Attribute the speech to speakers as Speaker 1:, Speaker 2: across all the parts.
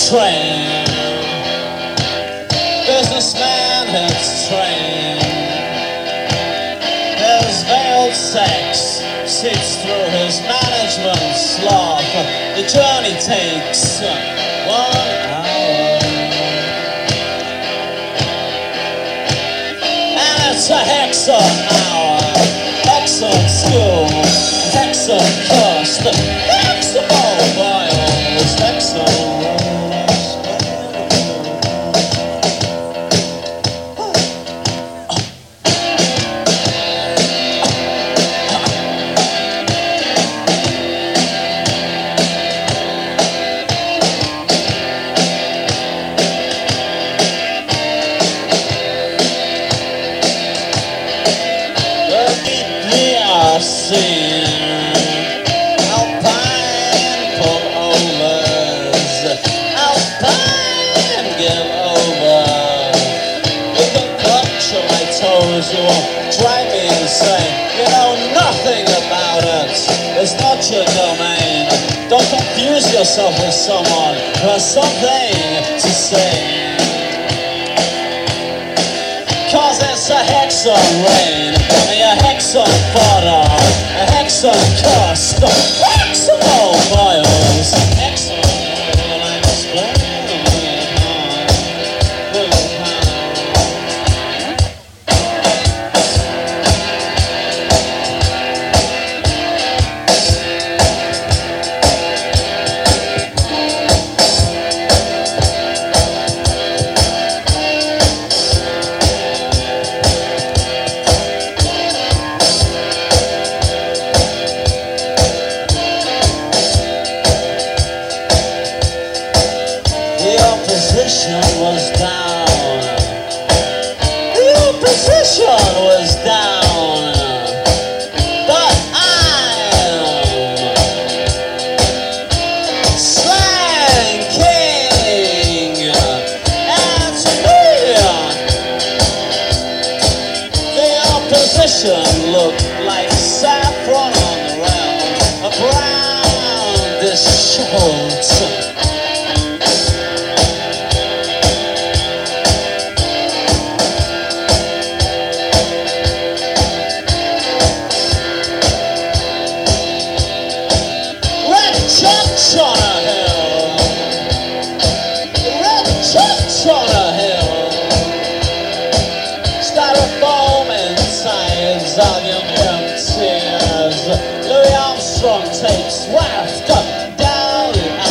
Speaker 1: train. Businessman hits train. His veiled sex sits through his management sloth. The journey takes 1 hour. And it's a hexon hour. Hexon school. Hexon cost. Hexable bios. Hexon. Alpine pullovers, Alpine give over. With the punctuators you will drive me insane. You know nothing about it, it's not your domain. Don't confuse yourself with someone who has something to say. Cause it's a hexon rain, a hexon photo, a hexon cost, hexable bios, hexon will explain. Was down. The opposition was down. But I'm Slang King. And to me, the opposition looked like saffron on the round. A brown disheveled. Church on a hill, red church on a hill, styrofoam insides of your milk tears. Louis Armstrong takes waft down the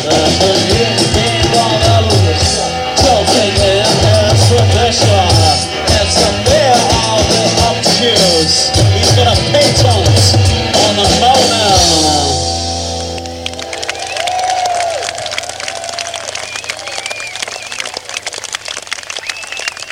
Speaker 1: There's a new king on